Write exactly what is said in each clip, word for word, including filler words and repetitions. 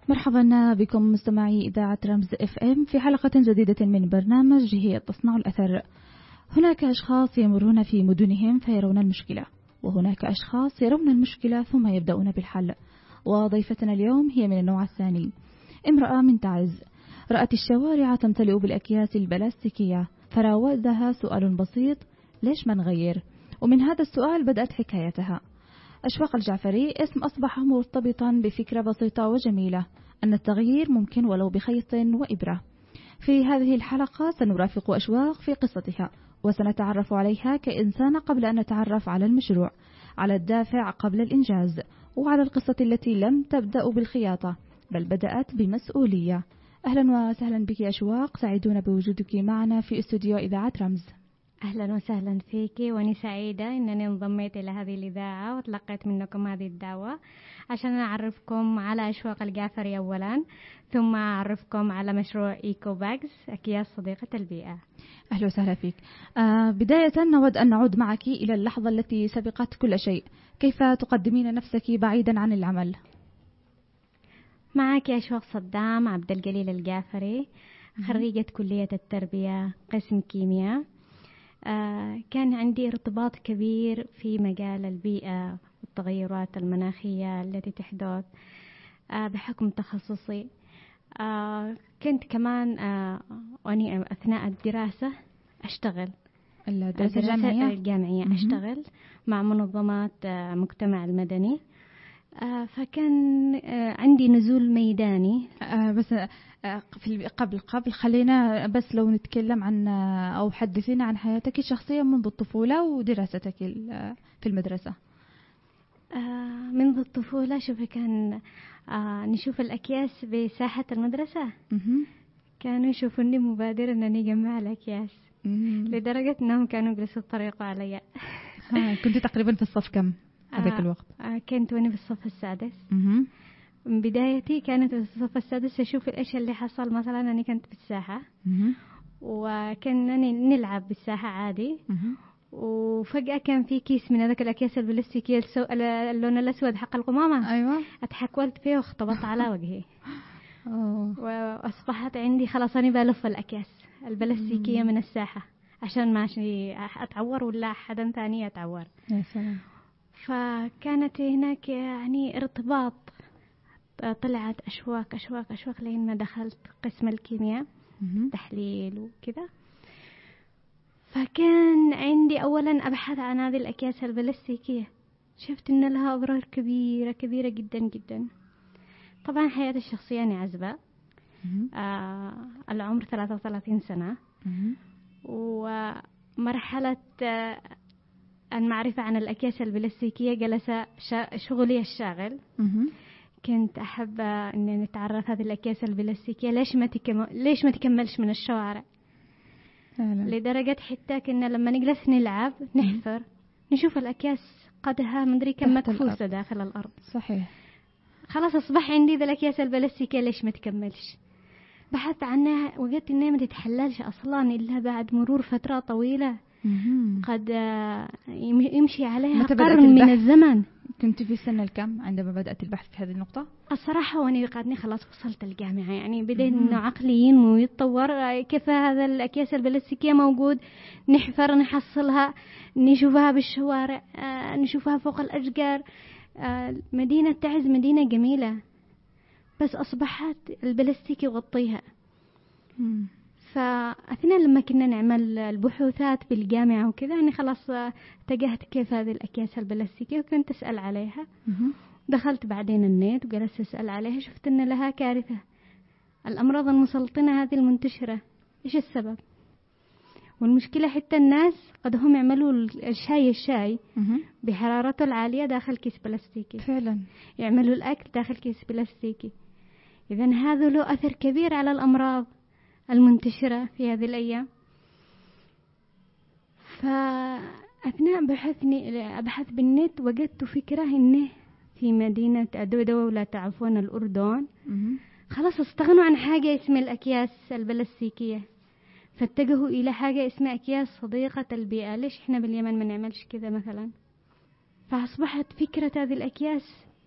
مرحبا بكم مستمعي إذاعة رمز اف ام في حلقة جديدة من برنامج هي تصنع الأثر. هناك أشخاص يمرون في مدنهم فيرون المشكلة، وهناك أشخاص يرون المشكلة ثم يبدأون بالحل. وضيفتنا اليوم هي من النوع الثاني، امرأة من تعز رأت الشوارع تمتلئ بالأكياس البلاستيكية، فراودها سؤال بسيط: ليش ما نغير؟ ومن هذا السؤال بدأت حكايتها. أشواق الجعفري اسم أصبح مرتبطا بفكرة بسيطة وجميلة، أن التغيير ممكن ولو بخيط وإبرة. في هذه الحلقة سنرافق أشواق في قصتها، وسنتعرف عليها كإنسانة قبل أن نتعرف على المشروع، على الدافع قبل الإنجاز، وعلى القصة التي لم تبدأ بالخياطة بل بدأت بمسؤولية. أهلا وسهلا بك أشواق، سعيدون بوجودك معنا في استوديو إذاعة رمز. أهلا وسهلا فيك، وأني سعيدة أنني انضميت إلى هذه الإذاعة وتلقيت منكم هذه الدعوة عشان أعرفكم على أشواق الجعفري أولا، ثم أعرفكم على مشروع إيكو باجز أكياس صديقة البيئة. أهلا وسهلا فيك. آه بداية نود أن نعود معك إلى اللحظة التي سبقت كل شيء. كيف تقدمين نفسك بعيدا عن العمل؟ معك أشواق صدام عبد الجليل الجعفري، خريجة كلية التربية قسم كيمياء. آه كان عندي ارتباط كبير في مجال البيئة والتغيرات المناخية التي تحدث آه بحكم تخصصي. آه كنت كمان آه وأني أثناء الدراسة أشتغل الدراسة الجامعية, الجامعية أشتغل مع منظمات آه مجتمع المدني. آه فكان آه عندي نزول ميداني. آه بس آه في قبل قبل خلينا بس لو نتكلم عن آه أو حدثينا عن حياتك الشخصية منذ الطفولة ودراستك في المدرسة. آه منذ الطفولة شوفي، كان آه نشوف الأكياس بساحة المدرسة. مه. كانوا يشوفوني مبادرة أنني أجمع الأكياس، مه. لدرجة أنهم كانوا يجلسوا الطريق علي. كنت تقريبا في الصف كم هذاك آه الوقت؟ آه كنت وأنا في الصف السادس. مه. من بدايتي كانت في الصف السادس أشوف الإيش اللي حصل. مثلا أنا كنت في الساحة مه. وكنا نلعب بالساحة عادي. مه. وفجأة كان في كيس من هذاك الأكياس البلاستيكية السو... اللون الأسود حق القمامة. أيوة. أتحكولت فيه واختبطت على وجهي. أوه. وأصبحت عندي خلاص أنا بلف الأكياس البلاستيكية من الساحة عشان ماشي أتعور ولا حدا ثاني يتعور. يا سلام. فكانت هناك يعني ارتباط. طلعت أشواق أشواق أشواق لين ما دخلت قسم الكيمياء تحليل وكذا. فكان عندي أولا أبحث عن هذه الأكياس البلاستيكية. شفت إن لها أضرار كبيرة كبيرة جدا جدا. طبعا حياتي الشخصية أنا عزبة. آه العمر ثلاثة وثلاثين سنة. ومرحلة آه المعرفة عن الأكياس البلاستيكية جلس شغلي الشاغل. كنت أحب أن نتعرف هذه الأكياس البلاستيكية ليش ما تكمل ليش ما تكملش من الشوارع. فعلا. لدرجة حتى كنا لما نجلس نلعب نحفر نشوف الأكياس قدها مدري كم مكفوسة داخل الأرض. صحيح. خلاص أصبح عندي ذا الأكياس البلاستيكية ليش ما تكملش. بحثت عنها وجدت إنها ما تتحللش أصلا إلا بعد مرور فترة طويلة. مم. قد يمشي عليها قرن من الزمن. كنت في سنة الكم عندما بدأت البحث في هذه النقطة؟ الصراحة وأنا قادني خلاص وصلت الجامعة، يعني بديت إنه عقلي ينمو ويتطور. كيف هذا الأكياس البلاستيكية موجود، نحفر نحصلها نشوفها بالشوارع، آه نشوفها فوق الأشجار. آه مدينة تعز مدينة جميلة، بس أصبحت البلاستيك يغطيها. مم. فأثناء لما كنا نعمل البحوثات بالجامعة وكذا يعني خلاص اتجهت كيف هذه الأكياس البلاستيكية وكنت أسأل عليها. مم. دخلت بعدين النت وجلست أسأل عليها، شفت أن لها كارثة. الأمراض المسلطنة هذه المنتشرة إيش السبب؟ والمشكلة حتى الناس قد هم يعملوا الشاي الشاي مم. بحرارته العالية داخل كيس بلاستيكي. فعلا. يعملوا الأكل داخل كيس بلاستيكي. إذن هذا له أثر كبير على الأمراض المنتشرة في هذه الأيام. فأثناء بحثني أبحث بالنت وجدت فكرة إنه في مدينة دولة عفوا الأردن خلاص استغنوا عن حاجة اسمها الأكياس البلاستيكية، فاتجهوا إلى حاجة اسمها أكياس صديقة البيئة. ليش إحنا باليمن ما نعملش كذا مثلا؟ فأصبحت فكرة هذه الأكياس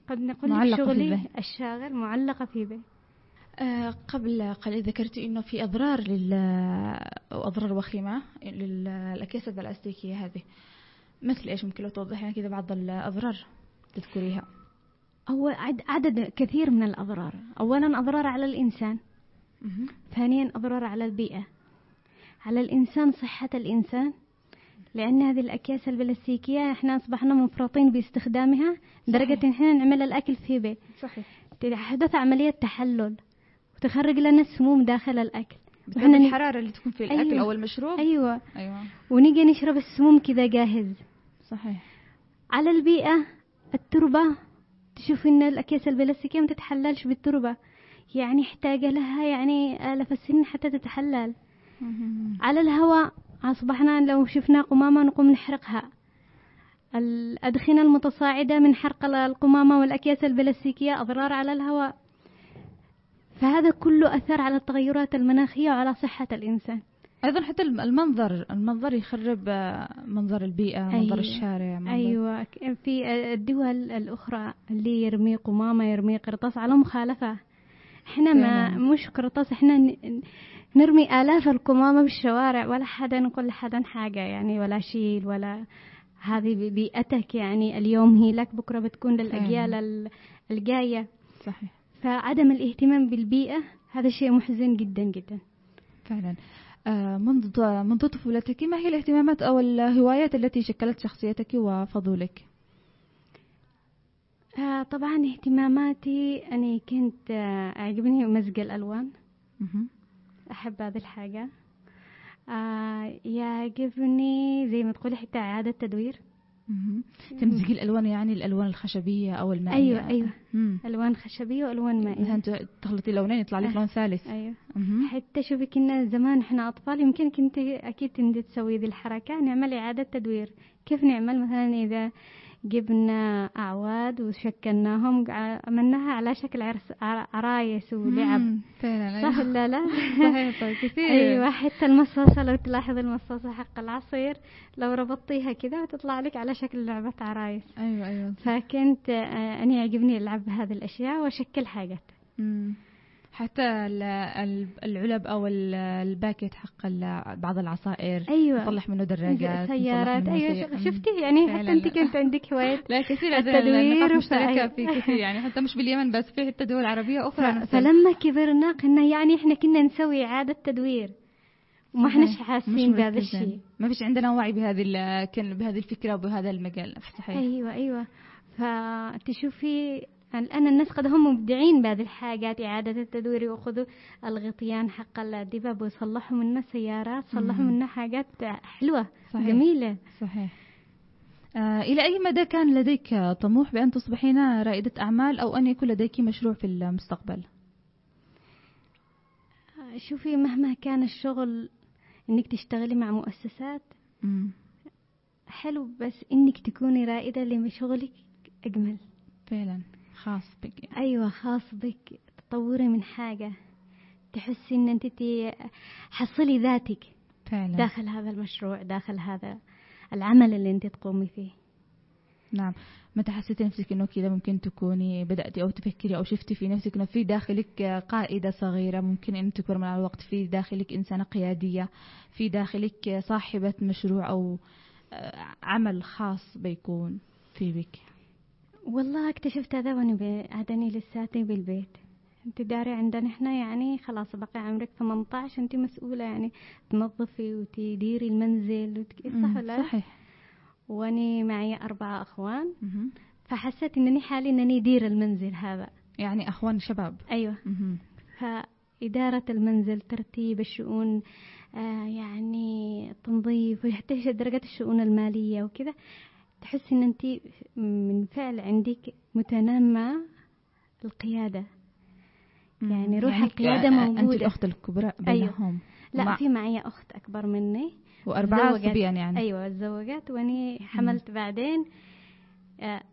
قد نقول لك شغلي الشاغل معلقة في به. آه قبل قليل ذكرت إنه في أضرار لل أضرار وخيمة للأكياس البلاستيكية هذه، مثل إيش؟ ممكن لو توضحنا كذا بعض الأضرار تذكريها. هو عدد كثير من الأضرار. أولا أضرار على الإنسان، ثانيا أضرار على البيئة. على الإنسان صحة الإنسان، لأن هذه الأكياس البلاستيكية إحنا أصبحنا مفرطين باستخدامها لدرجة إن إحنا نعمل الأكل في بيت. صحيح. تحدث عملية تحلل وتخرج لنا السموم داخل الأكل بسبب الحرارة اللي تكون في الأكل. أيوة. أو المشروب. أيوة. أيوة. ونيجي نشرب السموم كذا جاهز. صحيح. على البيئة، التربة، تشوف إن الأكياس البلاستيكية ما تتحللش بالتربة، يعني يحتاج لها يعني آلاف السنين حتى تتحلل. على الهواء، أصبحنا لو شفنا قمامة نقوم نحرقها. الأدخنة المتصاعدة من حرق القمامة والأكياس البلاستيكية أضرار على الهواء. فهذا كله أثر على التغيرات المناخية وعلى صحة الإنسان. أيضا حتى المنظر المنظر يخرب منظر البيئة. منظر أيوة. الشارع. منظر أيوة. في الدول الأخرى اللي يرمي قمامة يرمي قرطاس على مخالفة. إحنا ما مش قرطاس، إحنا نرمي آلاف القمامة بالشوارع ولا حدا نقول لحدا حاجة يعني، ولا شيل ولا. هذه بيئتك يعني، اليوم هي لك بكرة بتكون للأجيال الجاية. صحيح. فعدم الاهتمام بالبيئة هذا شيء محزن جدا جدا فعلا. آه منذ منذ طفولتك ما هي الاهتمامات أو الهوايات التي شكلت شخصيتك وفضولك؟ آه طبعا اهتماماتي أنا كنت آه أعجبني مزج الألوان. م- أحب هذه الحاجة. آه يعجبني زي ما تقولي حتى إعادة تدوير. تمزيج الألوان، يعني الألوان الخشبية أو المائية. أيوة أيوة. مم. ألوان خشبية وألوان مائية. أنت تخلطي لونين يطلع لك لون ثالث. أيوة. مم. حتى شوفي كنا زمان إحنا أطفال يمكن كنت أكيد كنت تسوي ذي الحركة، نعمل إعادة تدوير. كيف نعمل؟ مثلا إذا جبنا أعواد وشكلناهم عملناها على شكل عرس عرايس ولعب. فعلا. صح ولا لا؟ صحيح. كثير. أيوة. حتى المصاصة لو تلاحظ المصاصة حق العصير لو ربطيها كذا وتطلع لك على شكل لعبة عرايس. أيوة أيوة. فكنت أنا يعجبني ألعب هذه الأشياء وأشكل حاجات. مم. حتى العلب أو الباكيت حق بعض العصائر. أيوة. نصلح منه دراجات، سيارات. أيوة. شفتي يعني حتى أنت كنت عندك هواية. لا كثير التدوير مشتركة في كثير يعني، حتى مش باليمن بس في حتى دول عربية أخرى. ف... فلما كبرنا قلنا يعني إحنا كنا نسوي إعادة تدوير وما إحناش حاسين بهذا الشيء. ما فيش عندنا وعي بهذه بهذه الفكرة وبهذا المجال. صحيح. أيوة أيوة. فتشوفي الآن الناس قد هم مبدعين بهذه الحاجات، إعادة التدوير، وأخذوا الغطيان حق الدباب ويصلحوا منها سيارات، صلحوا منها حاجات حلوة. صحيح. جميلة. صحيح. آه إلى أي مدى كان لديك طموح بأن تصبحين رائدة أعمال أو أن يكون لديك مشروع في المستقبل؟ شوفي مهما كان الشغل إنك تشتغلي مع مؤسسات مم. حلو، بس إنك تكوني رائدة لشغلك أجمل. فعلا. خاص بك. أيوة خاص بك، تطوري من حاجة، تحسي إن أنت حصلي ذاتك فعلا داخل هذا المشروع، داخل هذا العمل اللي أنت تقومي فيه. نعم. متى حسيتي نفسك إنه كذا ممكن تكوني بدأتي أو تفكري أو شفتي في نفسك إنه في داخلك قائدة صغيرة، ممكن أن تكون مع الوقت في داخلك إنسانة قيادية، في داخلك صاحبة مشروع أو عمل خاص بيكون في بك؟ والله اكتشفت هذا وانا بعدني لساتي بالبيت. انت داري عندنا احنا يعني خلاص بقى عمرك ثمانية عشر، انت مسؤولة يعني تنظفي وتديري المنزل وتك... صح ولا؟ صحيح. واني معي أربعة أخوان. م- فحسيت انني حالي انني ادير المنزل هذا. يعني أخوان شباب. أيوة. م- فإدارة المنزل، ترتيب الشؤون، آه يعني تنظيف، وحتى درجة الشؤون المالية وكذا، تحس ان انت من فعل عندك متنمى القيادة. يعني روح يعني القيادة موجودة. انت الاخت الكبرى بينهم؟ أيوة. لا مع... في معي اخت اكبر مني واربعة صبيان يعني. ايوه تزوجت واني حملت. م- بعدين آه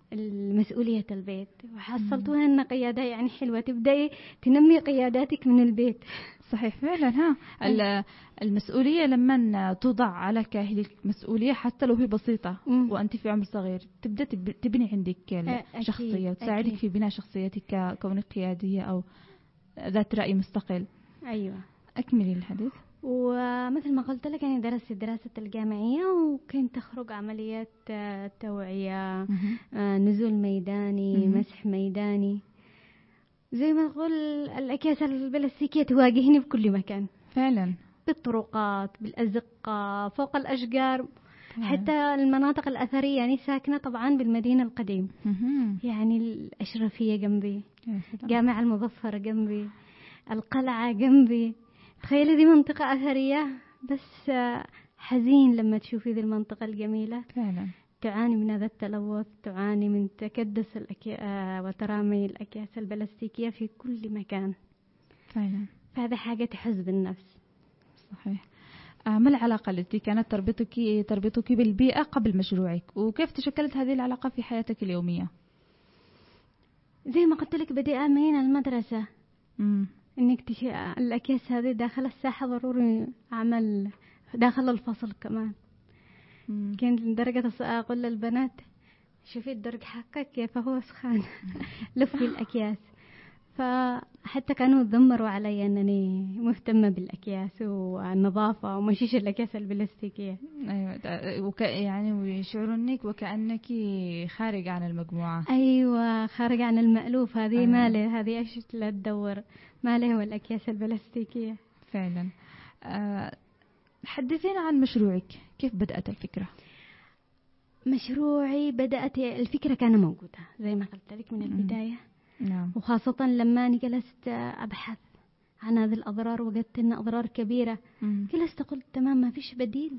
المسؤولية البيت، وحصلتوها أن قيادة يعني حلوة، تبدأي تنمي قياداتك من البيت. صحيح فعلا. ها المسؤولية لما توضع على كاهلك مسؤولية حتى لو هي بسيطة م. وأنت في عمر صغير تبدأ تبني عندك شخصية وتساعدك في بناء شخصيتك كونك قيادية أو ذات رأي مستقل. أيوة أكملي الحديث. ومثل ما قلت لك أنا درست الدراسة الجامعية، وكنت تخرج عمليات توعية، نزول ميداني، مسح ميداني، زي ما نقول الأكياس البلاستيكية تواجهني بكل مكان فعلا، بالطرقات، بالأزقة، فوق الأشجار، حتى المناطق الأثرية. يعني ساكنة طبعا بالمدينة القديم، يعني الأشرفية جنبي، جامع المظفر جنبي، القلعة جنبي. تخيلي دي منطقة أثرية، بس حزين لما تشوفي ذي المنطقة الجميلة فعلا تعاني من هذا التلوث، تعاني من تكدس الأكي... وترامي الأكياس البلاستيكية في كل مكان فعلا. فهذا حاجة تحز بالنفس. صحيح. ما العلاقة التي كانت تربطك تربطك بالبيئة قبل مشروعك، وكيف تشكلت هذه العلاقة في حياتك اليومية؟ زي ما قلت لك بدأ من المدرسة. امم انك تش... الأكياس هذه داخل الساحة ضروري عمل داخل الفصل كمان. مم. كانت لدرجة أقول للبنات شوفي الدرج حقك كيف هو سخان لفي الأكياس. فحتى كانوا يتذمروا علي أنني مهتمة بالأكياس والنظافة ومشيش الأكياس البلاستيكية. أيوة وك... يعني ويشعرونك وكأنك خارج عن المجموعة. أيوة خارج عن المألوف. هذه أيوة. ماله هذه إيش لا تدور ماله هو الأكياس البلاستيكية فعلا. أه... حدثينا عن مشروعك، كيف بدأت الفكرة؟ مشروعي بدأت الفكرة كان موجودة زي ما قلت لك من البداية. نعم. وخاصة لما أنا جلست أبحث عن هذه الأضرار وجدت أن أضرار كبيرة. مم. جلست قلت تمام ما فيش بديل.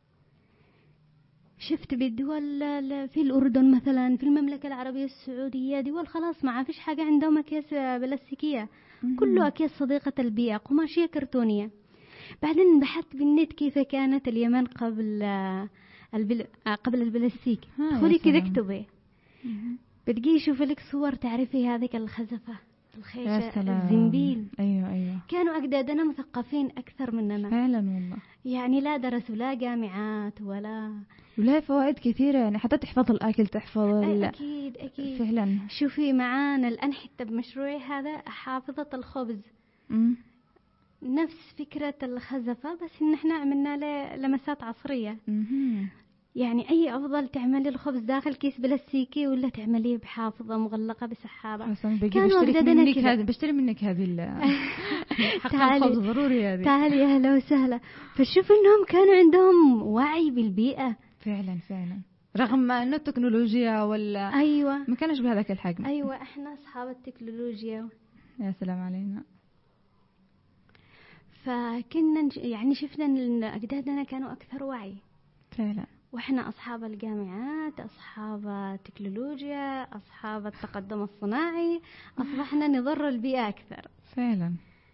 شفت بالدول في الأردن مثلا، في المملكة العربية السعودية، دول خلاص ما فيش حاجة عندهم أكياس بلاستيكية، كله أكياس صديقة البيئة قماشية كرتونية. بعدين بحثت بالنت كيف كانت اليمن قبل البل... قبل البلاستيك. خلي كذا اكتبي بتجي يشوف لك صور تعرفي هذيك الخزفة الخيشة الزنبيل. أيوة أيوة. كانوا أجدادنا مثقفين أكثر مننا فعلا والله. يعني لا درسوا لا جامعات ولا ولا فوائد كثيرة، يعني حتى تحفظ الأكل تحفظ ال... أكيد أكيد فعلا. شوفي معانا الآن حتى بمشروعي هذا حافظة الخبز. م? نفس فكرة الخزفة بس إن إحنا عملنا له لمسات عصرية. م-م. يعني أي أفضل تعملي الخبز داخل كيس بلاستيكي ولا تعمليه بحافظة مغلقة بسحابة؟ كانوا بشتري منك هذه بشتري منك هذه حق الخبز ضروري هذه. تعالي أهلا وسهلا. فشوف إنهم كانوا عندهم وعي بالبيئة. فعلا فعلا رغم أن التكنولوجيا ولا أيوة ما كانش بهذاك الحجم. أيوة إحنا أصحاب التكنولوجيا. يا سلام علينا. فكنا يعني شفنا أن أجدادنا كانوا أكثر وعي فعلا، وإحنا أصحاب الجامعات، أصحاب التكنولوجيا، أصحاب التقدم الصناعي، أصبحنا نضر البيئة أكثر. فعلا.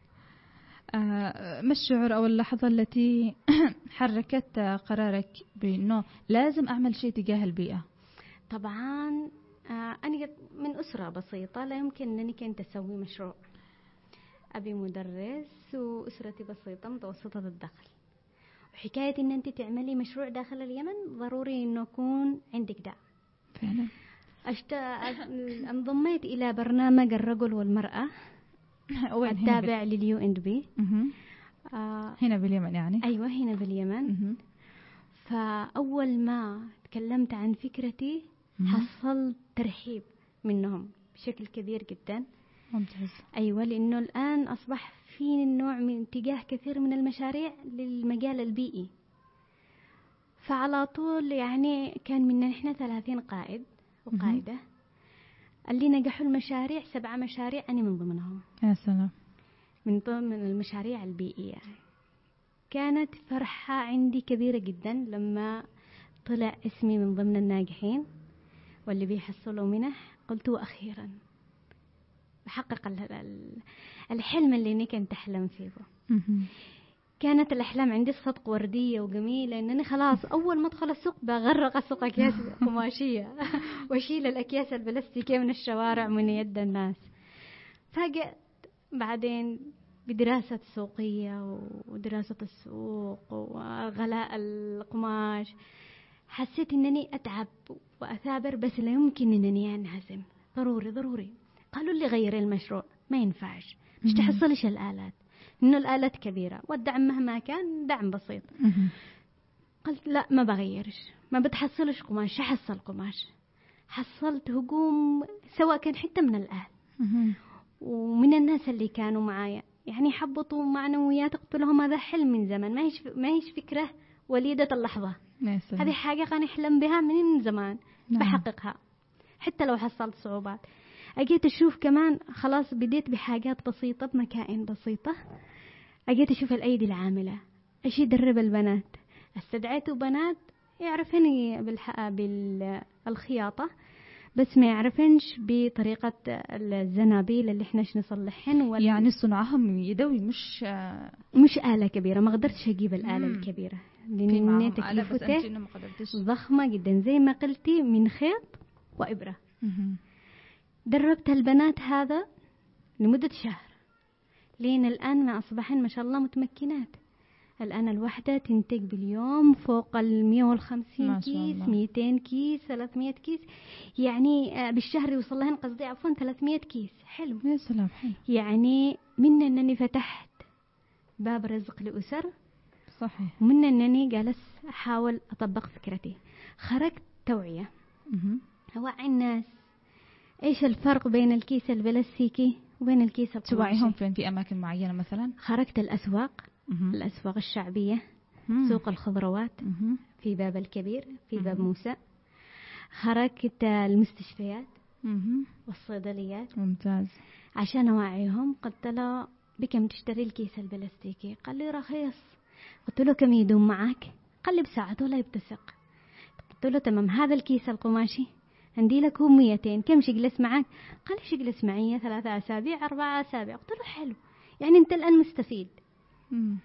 آه ما الشعور أو اللحظة التي حركت قرارك بأنه لازم أعمل شيء تجاه البيئة؟ طبعا آه أنا من أسرة بسيطة، لا يمكن أنني كنت أسوي مشروع. أبي مدرس وأسرتي بسيطة متوسطة الدخل، وحكاية أن أنت تعملي مشروع داخل اليمن ضروري أنه يكون عندك دعم. فعلا. أشت... انضميت إلى برنامج الرجل والمرأة التابع لليو إن بي. آه هنا باليمن يعني. أيوة هنا باليمن. فأول ما تكلمت عن فكرتي حصلت ترحيب منهم بشكل كبير جدا. ممتاز. أيوة لأنه الآن أصبح في نوع من اتجاه كثير من المشاريع للمجال البيئي. فعلى طول يعني كان منا نحن ثلاثين قائد وقائدة اللي نجحوا المشاريع سبعة مشاريع أنا من ضمنهم. يا سلام. من ضمن المشاريع البيئية. كانت فرحة عندي كبيرة جدا لما طلع اسمي من ضمن الناجحين واللي بيحصلوا منح. قلت أخيرا بحقق الحلم اللي أنا كنت أحلم فيه. كانت الأحلام عندي الصدق وردية وجميلة، إنني خلاص أول ما أدخل السوق بغرق السوق أكياس قماشية وأشيل الأكياس البلاستيكية من الشوارع من يد الناس. فجأة بعدين بدراسة سوقية ودراسة السوق وغلاء القماش حسيت إنني أتعب وأثابر، بس لا يمكن إنني أنهزم. ضروري ضروري. قالوا لي غير المشروع، ما ينفعش، مش تحصلش الآلات، إنه الآلات كبيرة والدعم مهما كان دعم بسيط. قلت لا، ما بغيرش، ما بتحصلش قماش، حصل قماش. حصلت هجوم سواء كان حتى من الأهل ومن الناس اللي كانوا معايا، يعني حبطوا معنويات. قلت لهم هذا حلم من زمان، ما هيش ما هيش فكرة وليدة اللحظة، هذه حاجة كان يحلم بها من زمان. نعم. بحققها حتى لو حصلت صعوبات. أجيت أشوف كمان خلاص بديت بحاجات بسيطة بمكائن بسيطة. أجيت أشوف الأيدي العاملة، أشي أدرب البنات. استدعيت بنات يعرفني بالحق بالخياطة، بس ما يعرفنش بطريقة الزنابيل اللي احنا نصلحهن وال... يعني صنعهم يدوي، مش مش آلة كبيرة. ما قدرتش أجيب الآلة مم. الكبيرة لأن تكلفته ضخمة جدا زي ما قلتي، من خيط وإبرة. مم. دربت البنات هذا لمدة شهر، لين الآن ما أصبحن ما شاء الله متمكنات. الآن الوحدة تنتج باليوم فوق المية والخمسين كيس، ميتين كيس، ثلاثمية كيس، يعني بالشهر يوصل لهن قصدي عفوا ثلاثمية كيس. حلو يا سلام. حلو. يعني من أنني فتحت باب رزق لأسر، صحيح، ومن أنني جالس أحاول أطبق فكرتي. خرجت توعية، أوعي الناس إيش الفرق بين الكيس البلاستيكي وبين الكيس القماشي. توعيهم فين؟ في أماكن معينة مثلا؟ خرجت الأسواق، مه. الأسواق الشعبية، مه. سوق الخضروات، مه. في باب الكبير، في باب مه. موسى. خرجت المستشفيات، مه. والصيدليات. ممتاز. عشان أوعيهم. قلت له بكم تشتري الكيس البلاستيكي؟ قال لي رخيص. قلت له كم يدوم معك؟ قال لي بساعة ولا يبتسق. قلت له تمام. هذا الكيس القماشي عندي لك هو ميتين، كم يجلس معك؟ قال لي يجلس معي ثلاثة أسابيع أربعة أسابيع. قلت له حلو، يعني أنت الآن مستفيد. مم.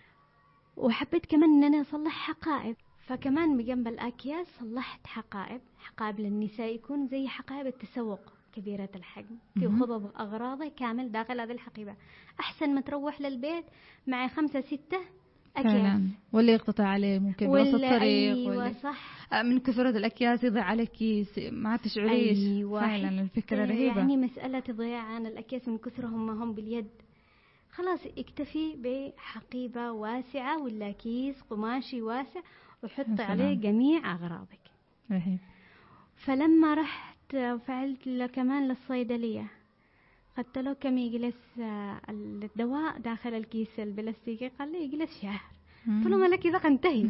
وحبيت كمان أن أنا أصلح حقائب، فكمان بجنب الأكياس صلحت حقائب. حقائب للنساء يكون زي حقائب التسوق كبيرة الحجم، في خضب أغراضي كامل داخل هذه الحقيبة. أحسن ما تروح للبيت مع خمسة ستة أكياس، واللي يقتطع عليه ممكن بوسط الطريق. أيوة صح. من كثرة الأكياس يضيع عليك كيس ما تشعريش. أيوة فعلا الفكرة رهيبة. يعني مسألة ضياعان الأكياس من كثرهم ما هم باليد. خلاص اكتفي بحقيبة واسعة ولا كيس قماشي واسع وحط عليه جميع أغراضك. رهيب. فلما رحت فعلت كمان للصيدلية، قلت له كم يجلس الدواء داخل الكيس البلاستيكي؟ قال لي يجلس شهر. قلت له مالك إذا قنتهي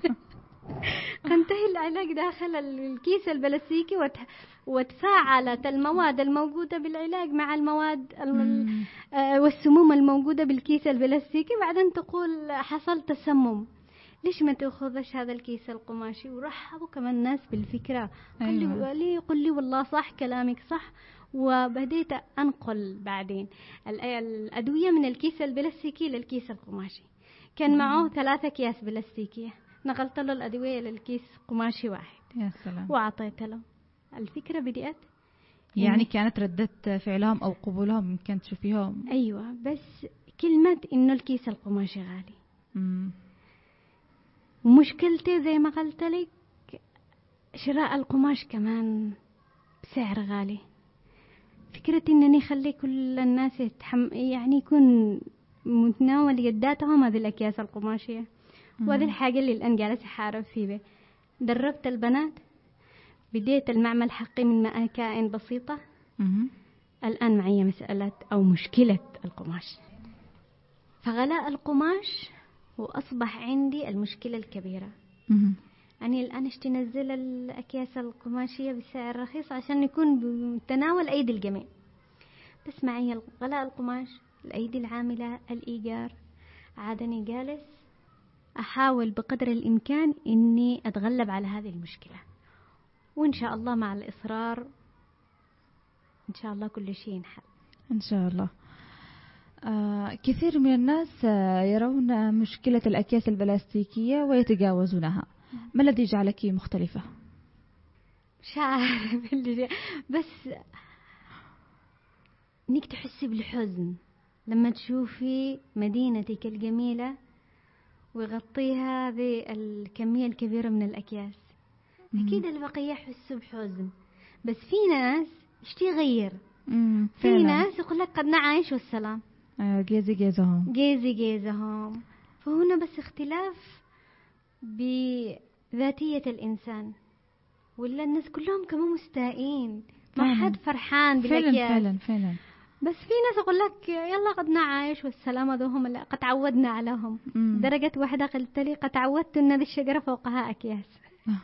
قنتهي العلاج داخل الكيس البلاستيكي وتفاعلت المواد الموجودة بالعلاج مع المواد والسموم الموجودة بالكيس البلاستيكي، بعدين تقول حصل تسمم. ليش ما تأخذش هذا الكيس القماشي؟ ورحبوا كمان الناس بالفكرة. قال أيوة. لي قل لي والله صح كلامك صح. وبديت أنقل بعدين الأدوية من الكيس البلاستيكي للكيس القماشي. كان معه ثلاثة أكياس بلاستيكية، نقلت له الأدوية للكيس قماشي واحد. يا سلام. وأعطيت له. الفكرة بدأت يعني كانت ردة فعلهم أو قبولهم كانت تشوفيهم. أيوة، بس كلمة إنه الكيس القماشي غالي. مم. ومشكلتي زي ما قلت لك شراء القماش كمان بسعر غالي. فكرة إنني أخلي كل الناس يتحم... يعني يكون متناول يداتهم هذه الأكياس القماشية، وهذه الحاجة اللي الآن جالسة أحارب فيه. دربت البنات، بديت المعمل حقي من مكائن بسيطة. مم. الآن معي مسألة أو مشكلة القماش، فغلاء القماش وأصبح عندي المشكلة الكبيرة. مم. يعني الآن اشتي نزل الأكياس القماشية بسعر رخيص عشان يكون بتناول أيدي الجميع، بس معي غلاء القماش، الأيدي العاملة، الإيجار. عادني جالس أحاول بقدر الإمكان إني أتغلب على هذه المشكلة، وإن شاء الله مع الإصرار إن شاء الله كل شيء ينحل إن شاء الله. آه كثير من الناس آه يرون مشكلة الأكياس البلاستيكية ويتجاوزونها. ما الذي جعلك مختلفة؟ مش عارف اللي بس إنك تحسي بالحزن لما تشوفي مدينتك الجميلة ويغطيها هذه الكمية الكبيرة من الأكياس. أكيد البقية يحسوا بحزن، بس في ناس يشتي يغير. في ناس يقول لك قد نعيش والسلام. أيوة جيزي جيزهم جيزي جيزهم. فهنا بس اختلاف بذاتية الإنسان، ولا الناس كلهم كمان مستائين، ما حد فرحان بالأكياس. فعلا فعلا فعلا. بس في ناس يقول لك يلا قد نعيش والسلام، هذوهم اللي قد تعودنا عليهم. مم. درجة واحدة قلت لي قد تعودت ان هذه الشجرة فوقها أكياس.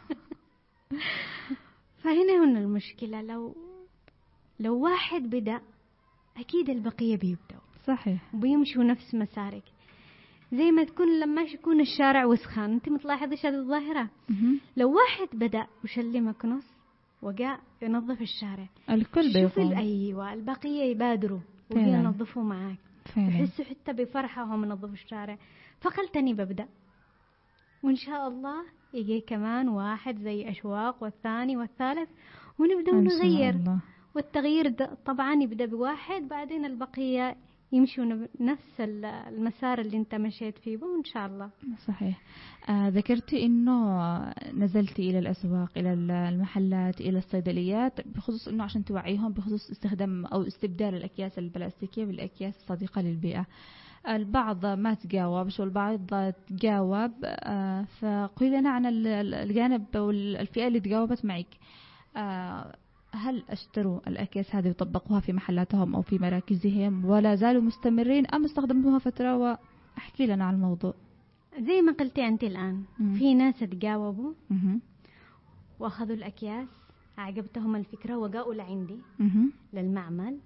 فهنا هنا المشكلة، لو لو واحد بدأ أكيد البقية بيبدأوا. صحيح. وبيمشوا نفس مسارك. زي ما تكون لما يكون الشارع وسخان، انت متلاحظش هذه الظاهرة. لو واحد بدأ وشل مكنس وجاء ينظف الشارع، الكل بيقوم. أيوة البقية يبادروا وينظفوا معاك، يحسوا حتى بفرحة وهم ينظفوا الشارع. فقلتني ببدأ، وإن شاء الله يجي كمان واحد زي أشواق والثاني والثالث ونبدأ نغير. والتغيير طبعا يبدأ بواحد، بعدين البقية يمشوا نفس المسار اللي انت مشيت فيه وإن شاء الله. صحيح. آه ذكرتي انه نزلتي الى الاسواق، الى المحلات، الى الصيدليات، بخصوص انه عشان توعيهم بخصوص استخدام او استبدال الاكياس البلاستيكيه بالاكياس الصديقه للبيئه. البعض ما تجاوب والبعض تجاوب. آه فقولي لنا عن الجانب والفئه اللي تجاوبت معك. آه هل اشتروا الأكياس هذه وطبقوها في محلاتهم أو في مراكزهم، ولا زالوا مستمرين أم استخدموها فترة؟ وأحكي لنا عن الموضوع. زي ما قلتي أنت الآن، مم. في ناس تجاوبوا مم. وأخذوا الأكياس، عجبتهم الفكرة وجاءوا لعندي مم. للمعمل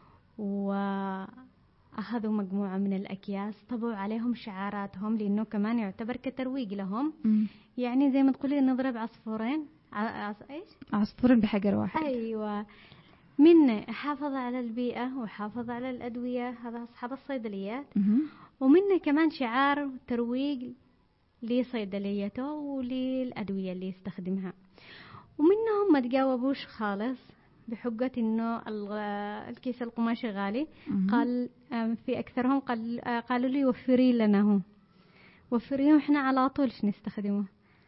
وأخذوا مجموعة من الأكياس، طبعوا عليهم شعاراتهم لأنه كمان يعتبر كترويج لهم. مم. يعني زي ما تقولي نضرب عصفورين عص... إيش؟ عصفورين بحجر واحد. أيوة، من حافظ على البيئة وحافظ على الأدوية، هذا أصحاب الصيدليات. ومنه كمان شعار ترويج لصيدليته وللأدوية اللي يستخدمها. ومنهم ما تجاوبوش خالص بحجة إنه الكيس القماش غالي. قال في أكثرهم قال قالوا لي وفري لنا هو، وفريه إحنا على طول نستخدمه.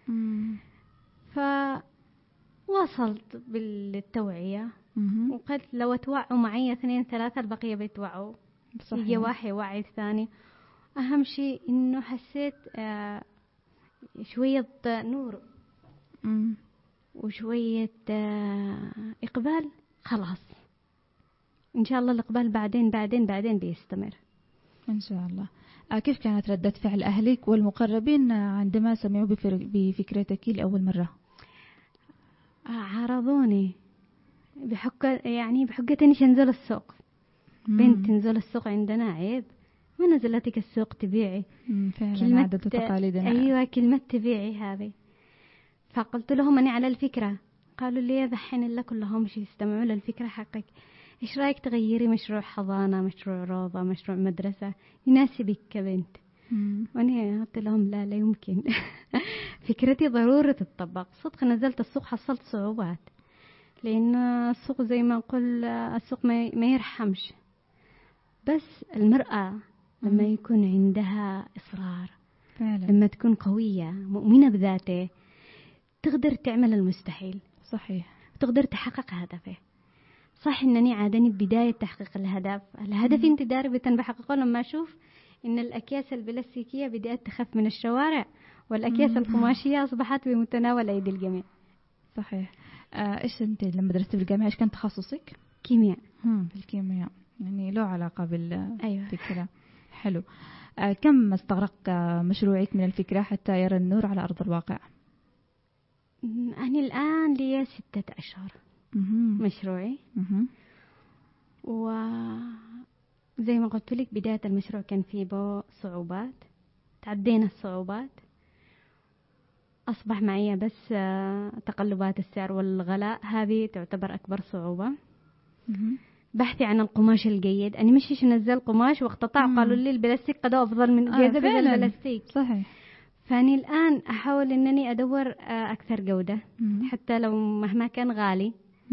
فوصلت بالتوعية وقلت لو توعوا معي اثنين ثلاثة البقية بيتوعوا. يجي واحد يوعي الثاني. أهم شيء إنه حسيت آه شوية نور مم. وشوية آه إقبال. خلاص إن شاء الله الإقبال بعدين بعدين بعدين بيستمر إن شاء الله. آه كيف كانت ردة فعل أهلك والمقربين عندما سمعوا بفكرتك لأول مرة؟ آه عارضوني بحكة يعني بحكة إني شنزل السوق. مم. بنت تنزل السوق عندنا عيب، ما نزلتك السوق تبيعي. فعلا عادة وتقاليدنا. أيوة كلمة تبيعي هذه. فقلت لهم أني على الفكرة. قالوا لي ذحين الله كلهم مش يستمعوا للفكرة حقك، إيش رأيك تغيري مشروع حضانة، مشروع روضة، مشروع مدرسة يناسبك كبنت. وأنا قلت لهم لا لا يمكن. فكرتي ضرورة تطبق. صدق نزلت السوق حصلت صعوبات، لأن السوق زي ما نقول السوق ما يرحمش. بس المرأة لما يكون عندها إصرار فعلا. لما تكون قوية مؤمنة بذاته تقدر تعمل المستحيل. صحيح. تقدر تحقق هدفه. صح إنني عادني بداية تحقيق الهدف الهدف انت داربة بحققه لما أشوف إن الأكياس البلاستيكية بدأت تخف من الشوارع والأكياس مم. القماشية أصبحت بمتناول أيدي الجميع. صحيح. آه إيش أنت لما درست بالجامعة إيش كان تخصصك؟ كيمياء. هم الكيمياء يعني له علاقة بالفكرة. أيوة. حلو. آه كم استغرق مشروعك من الفكرة حتى يرى النور على أرض الواقع؟ أنا الآن لي ستة أشهر مم. مشروعي. مم. وزي ما قلت لك بداية المشروع كان فيه بو صعوبات، تعدينا الصعوبات. أصبح معي بس تقلبات السعر والغلاء، هذه تعتبر أكبر صعوبة. مم. بحثي عن القماش الجيد. أنا مشيش نزل قماش واقتطع. قالوا لي البلاستيك قد أفضل من جاذب آه البلاستيك. صحيح. فاني الان احاول انني ادور اكثر جودة حتى لو مهما كان غالي،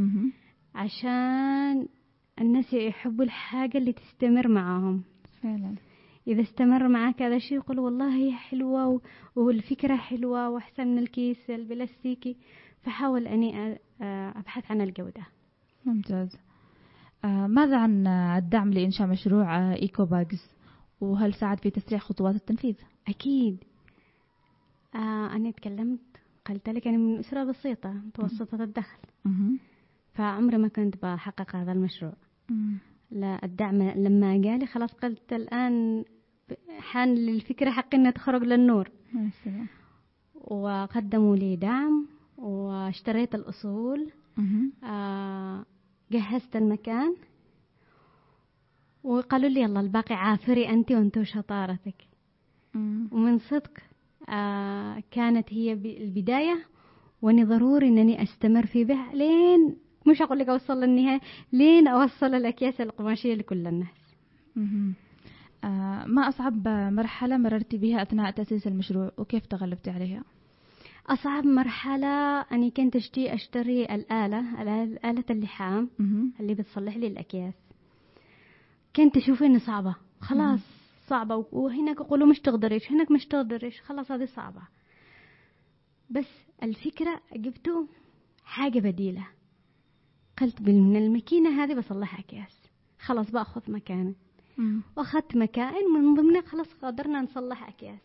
عشان الناس يحبوا الحاجة اللي تستمر معاهم فعلا. إذا استمر معك هذا الشيء يقول والله هي حلوة والفكرة حلوة وأحسن من الكيس البلاستيكي، فحاول أني أبحث عن الجودة. ممتاز. آه ماذا عن الدعم لإنشاء مشروع آه إيكو باجز، وهل ساعد في تسريع خطوات التنفيذ؟ أكيد. آه أنا تكلمت قلت لك أنا من أسرة بسيطة متوسطة الدخل، فعمري ما كنت بحقق هذا المشروع. مم. لا الدعم لما قالي خلاص قلت الآن حان للفكرة حق إنها تخرج للنور. مثلا. وقدموا لي دعم واشتريت الأصول، آه جهزت المكان وقالوا لي يلا الباقي عافري أنت وأنت وشطارتك. مم. ومن صدق آه كانت هي البداية، وأني ضروري أنني أستمر في به لين مش أقول لك أوصل للنهاية، لين أوصل الأكياس القماشية لكل الناس. آه ما أصعب مرحلة مررتي بها أثناء تأسيس المشروع وكيف تغلبتي عليها؟ أصعب مرحلة أني كنت أشتري أشتري الآلة الآلة اللحام اللي بتصلح لي الأكياس. كنت أشوف إنه صعبة خلاص مم. صعبة، وهناك يقولوا مش تقدريش، هناك مش تقدريش، خلاص هذه صعبة. بس الفكرة جبته حاجة بديلة، قلت من الماكينة هذه بصلح أكياس، خلاص بأخذ مكانه. مم. وأخذت مكان من ضمنه، خلاص قدرنا نصلح أكياس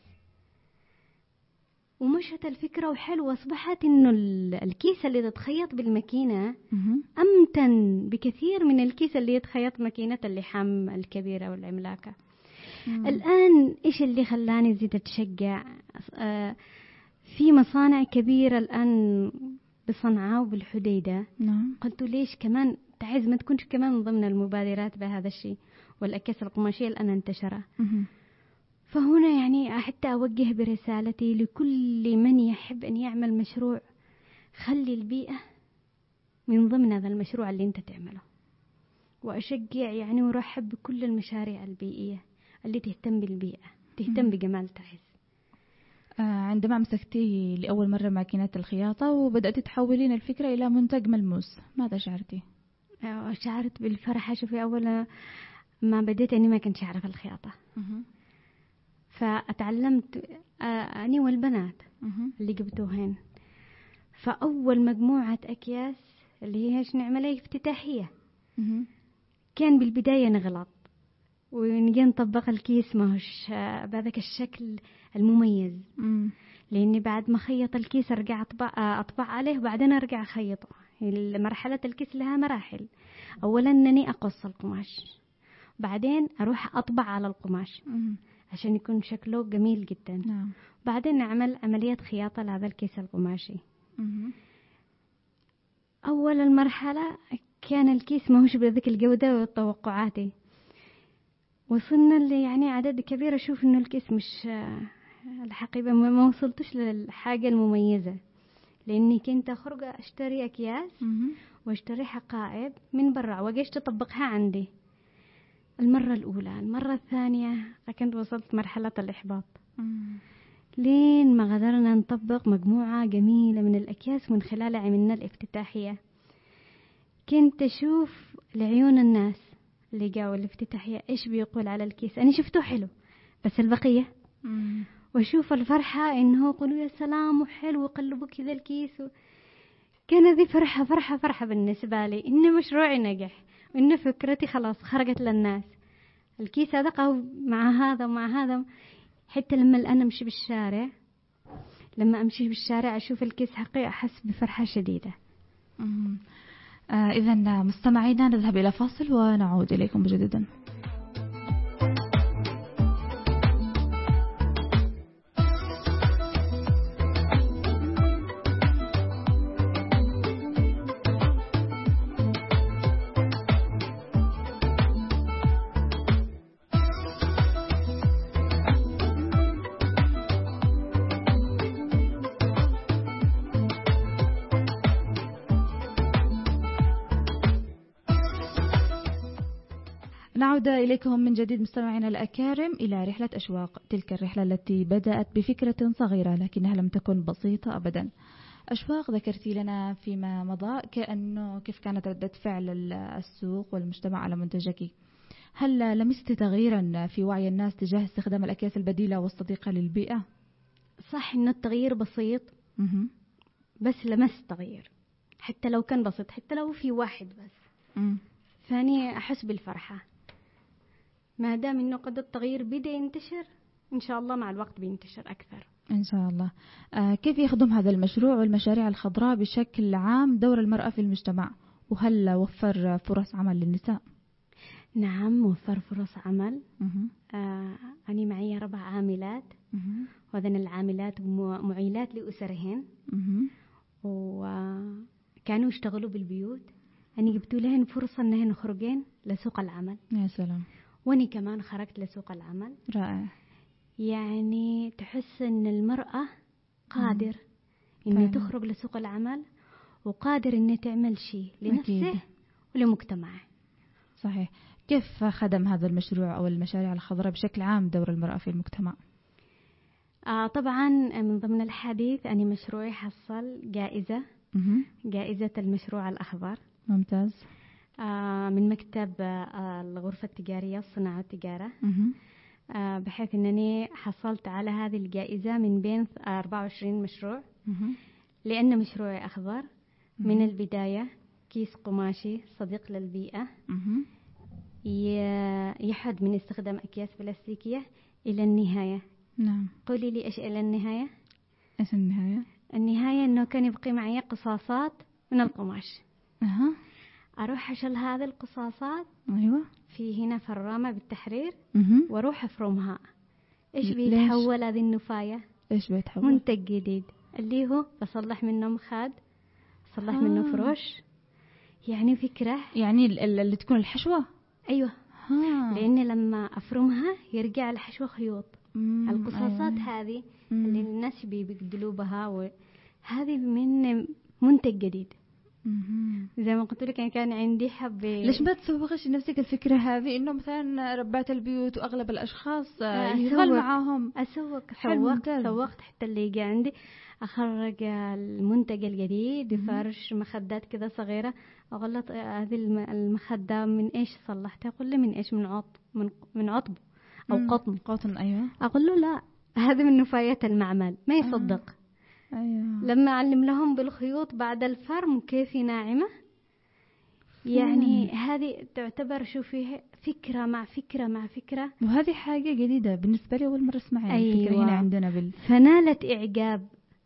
ومشت الفكرة وحلوة. أصبحت إنه الكيس اللي يتخيط بالماكينة مم. أمتن بكثير من الكيس اللي يتخيط ماكينة اللحام الكبيرة والعملاقة. مم. الآن إيش اللي خلاني زيد أتشجع؟ آه في مصانع كبيرة الآن بصنعاء وبالحديدة. نعم. قلت ليش كمان تعز ما تكونش كمان من ضمن المبادرات بهذا الشيء، والأكياس القماشية الآن انتشرت. فهنا يعني حتى أوجه برسالتي لكل من يحب أن يعمل مشروع، خلي البيئة من ضمن هذا المشروع اللي أنت تعمله، وأشجع يعني ورحب بكل المشاريع البيئية اللي تهتم بالبيئة، تهتم بجمال تعز. عندما مسكتي لأول مرة ماكينة الخياطة وبدأت تحولين الفكرة إلى منتج ملموس، ماذا شعرتي؟ شعرت بالفرحة. شوفي أول ما بديت أني ما كنت أعرف الخياطة، فأتعلمت أني والبنات اللي جبتوهن. فأول مجموعة أكياس اللي هي إيش نعملها افتتاحية، كان بالبداية نغلط ونجي نطبق الكيس ما هوش بهذاك الشكل المميز. مم. لأني بعد ما خيط الكيس أرجع أطبع, أطبع عليه وبعدين أرجع أخيطه. مرحلة الكيس لها مراحل، أولا أنني أقص القماش، بعدين أروح أطبع على القماش مم. عشان يكون شكله جميل جدا. نعم. بعدين نعمل عملية خياطة لهذا الكيس القماشي. مم. أول المرحلة كان الكيس ما هوش بذيك الجودة وتوقعاتي، وصلنا اللي يعني عدد كبير أشوف إنه الكيس مش الحقيقة ما وصلتش للحاجة المميزة، لأني كنت أخرج أشتري أكياس وأشتري حقائب من برا وجيش تطبقها عندي المرة الأولى. المرة الثانية كنت وصلت مرحلة الإحباط مم. لين ما قدرنا نطبق مجموعة جميلة من الأكياس، من خلال عملنا الافتتاحية. كنت أشوف لعيون الناس اللي جاوا الافتتاحية إيش بيقول على الكيس، أنا شفته حلو بس البقية مم. وأشوف الفرحة إنه يقولوا يا سلام وحلو وقلبوا كذا الكيس و... كان ذي فرحة فرحة فرحة بالنسبة لي إن مشروعي نجح وإن فكرتي خلاص خرجت للناس. الكيس هذا قهو مع هذا ومع هذا. حتى لما الآن أمشي بالشارع لما أمشي بالشارع أشوف الكيس حقيقي أحس بفرحة شديدة. آه إذا مستمعينا نذهب إلى فاصل ونعود إليكم مجددا. نعود إليكم من جديد مستمعينا الأكارم إلى رحلة أشواق، تلك الرحلة التي بدأت بفكرة صغيرة لكنها لم تكن بسيطة أبدا. أشواق، ذكرتي لنا فيما مضى كأنه كيف كانت ردة فعل السوق والمجتمع على منتجك. هل لمست تغييرا في وعي الناس تجاه استخدام الأكياس البديلة والصديقة للبيئة؟ صح إنه التغيير بسيط، مه. بس لمست تغيير حتى لو كان بسيط، حتى لو في واحد بس. مم. ثاني أحس بالفرحة ما دام إنه قد التغيير بدأ ينتشر، إن شاء الله مع الوقت بينتشر أكثر إن شاء الله. آه كيف يخدم هذا المشروع والمشاريع الخضراء بشكل عام دور المرأة في المجتمع؟ وهل وفر فرص عمل للنساء؟ نعم، وفر فرص عمل. مه. آه أنا معي أربع عاملات، مه. وهذين العاملات معيلات لأسرهن، مه. وكانوا يشتغلوا بالبيوت. أنا جبت لهن فرصة أنهن يخرجين لسوق العمل. يا سلام. وأنا كمان خرجت لسوق العمل. رائع. يعني تحس أن المرأة قادر أن تخرج لسوق العمل، وقادر أن تعمل شيء لنفسه أكيد. ولمجتمعه. صحيح. كيف خدم هذا المشروع أو المشاريع الخضراء بشكل عام دور المرأة في المجتمع؟ آه طبعا من ضمن الحديث أنا مشروعي حصل جائزة مه. جائزة المشروع الأخضر. ممتاز. آه من مكتب آه الغرفة التجارية الصناعة والتجارة، آه بحيث أنني حصلت على هذه الجائزة من بين أربعة وعشرين مشروع. مه. لأن مشروعي أخضر من البداية، كيس قماشي صديق للبيئة، مه. يحد من استخدام أكياس بلاستيكية إلى النهاية. نعم. قولي لي إيش إلى النهاية؟ إيش النهاية؟ النهاية إنه كان يبقي معي قصاصات من القماش. أها. أروح أشيل هذه القصاصات. أيوة. في هنا فرامة بالتحرير. مه. وأروح أفرمها. إيش بيتحول هذه النفاية؟ إيش بيتحول؟ منتج جديد اللي هو بصلح منه مخاد، بصلح آه. منه فروش. يعني فكرة، يعني اللي تكون الحشوة. أيوة. ها. لأن لما أفرمها يرجع الحشوة خيوط. مم. القصاصات أيوة. هذه مم. اللي الناس بيقدلوا بها، وهذه من منتج جديد. مم. زي ما قلت لك يعني كان عندي حب. ليش ما تسوقش لنفسك الفكرة هذه إنه مثلا ربات البيوت وأغلب الأشخاص يشغل معاهم؟ أسوق سوقت سوقت حتى اللي يجي عندي أخرج المنتج الجديد، فرش مخدات كذا صغيرة. أغلط هذه المخدة من إيش صلحتها؟ أقول له من إيش؟ من عطب، من من عطب أو مم. قطن. قطن. أيوة. أقول له لا، هذه من نفايات المعمل. ما يصدق. آه. أيوة. لما أعلم لهم بالخيوط بعد الفرم كيف ناعمة، يعني مم. هذه تعتبر شوفي فكرة مع فكرة مع فكرة. وهذه حاجة جديدة بالنسبة لي، أول مرة أسمعها. أيوة. الفكرة هنا عندنا بال... فنالت إعجاب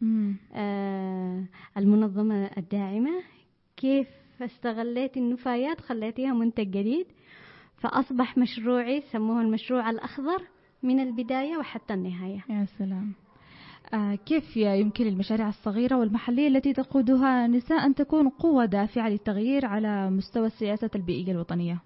آه المنظمة الداعمة. كيف استغليت النفايات خليتها منتج جديد، فأصبح مشروعي سموه المشروع الأخضر من البداية وحتى النهاية. يا سلام. آه كيف يمكن للمشاريع الصغيرة والمحلية التي تقودها نساء أن تكون قوة دافعة للتغيير على مستوى السياسة البيئية الوطنية؟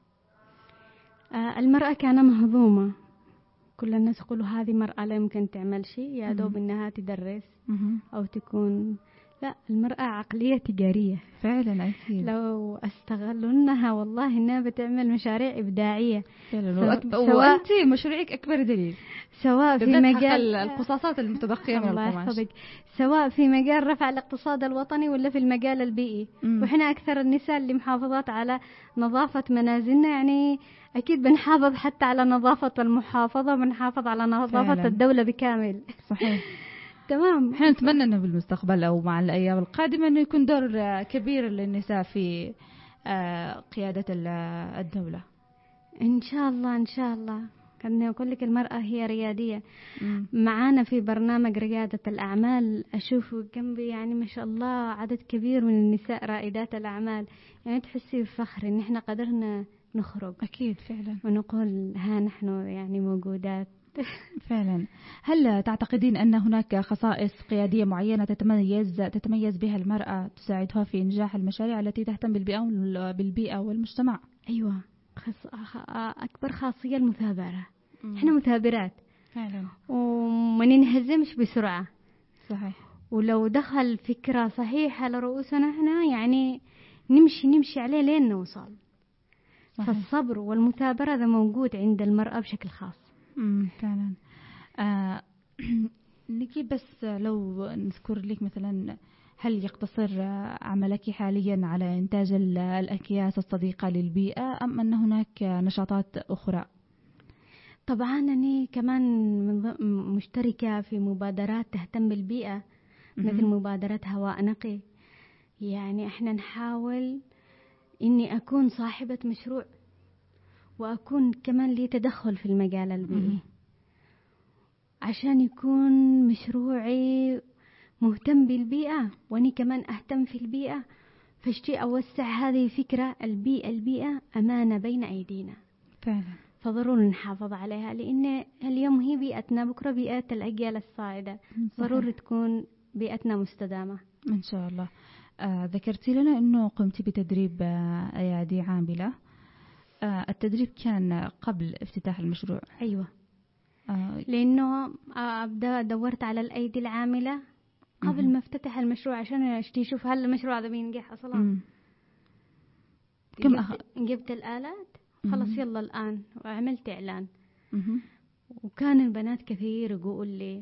آه المرأة كان مهضومة. كل الناس يقولوا هذه مرأة لا يمكن تعمل شيء، يا دوب إنها تدرس أو تكون. لا، المرأة عقلية تجارية فعلا. أكيد. لو استغلونها والله إنها بتعمل مشاريع إبداعية فعلا. سواء وأنت مشروعك أكبر دليل، سواء في مجال القصاصات المتبقية من القماش، سواء في مجال رفع الاقتصاد الوطني ولا في المجال البيئي. مم. وإحنا أكثر النساء اللي محافظات على نظافة منازلنا، يعني أكيد بنحافظ حتى على نظافة المحافظة، بنحافظ على نظافة فعلا. الدولة بكامل. صحيح. تمام. احنا نتمنى انه بالمستقبل او مع الايام القادمه انه يكون دور كبير للنساء في قياده الدوله ان شاء الله. ان شاء الله. كان اقول لك المراه هي رياديه. م. معانا في برنامج رياده الاعمال اشوف جنبي يعني ما شاء الله عدد كبير من النساء رائدات الاعمال، يعني تحسي بفخر ان احنا قدرنا نخرج. اكيد فعلا. ونقول ها نحن يعني موجودات. فعلا. هل تعتقدين أن هناك خصائص قيادية معينة تتميز تتميز بها المرأة تساعدها في إنجاح المشاريع التي تهتم بالبيئة بالبيئة والمجتمع؟ أيوة. خص... أكبر خاصية المثابرة. مم. إحنا مثابرات فعلا، وما ننهزمش بسرعة. صحيح. ولو دخل فكرة صحيحة لرؤوسنا إحنا يعني نمشي نمشي عليه لين نوصل. فالصبر والمثابرة هذا موجود عند المرأة بشكل خاص. امم فعلا. آه نجي بس لو نذكر لك مثلا، هل يقتصر عملك حاليا على إنتاج الأكياس الصديقة للبيئة أم أن هناك نشاطات أخرى؟ طبعا أنا كمان مشتركة في مبادرات تهتم بالبيئة، مثل مبادرة هواء نقي. يعني احنا نحاول إني أكون صاحبة مشروع وأكون كمان لي تدخل في المجال البيئي عشان يكون مشروعي مهتم بالبيئة وأني كمان أهتم في البيئة. فاشتي أوسع هذه الفكرة، البيئة البيئة أمانة بين أيدينا فعلا، فضروري نحافظ عليها، لأن اليوم هي بيئتنا، بكرة بيئة الأجيال الصاعدة. ضروري تكون بيئتنا مستدامة إن شاء الله. آه ذكرتي لنا أنه قمت بتدريب آه أيادي عاملة. آه التدريب كان قبل افتتاح المشروع؟ أيوة. آه لأنه أبدأ دورت على الأيدي العاملة قبل مم. ما افتتح المشروع عشان اشتي شوف هل المشروع هذا بينجح أصلا. مم. كم أخ... جبت الآلات خلص مم. يلا الآن، وعملت إعلان. مم. وكان البنات كثير يقول لي،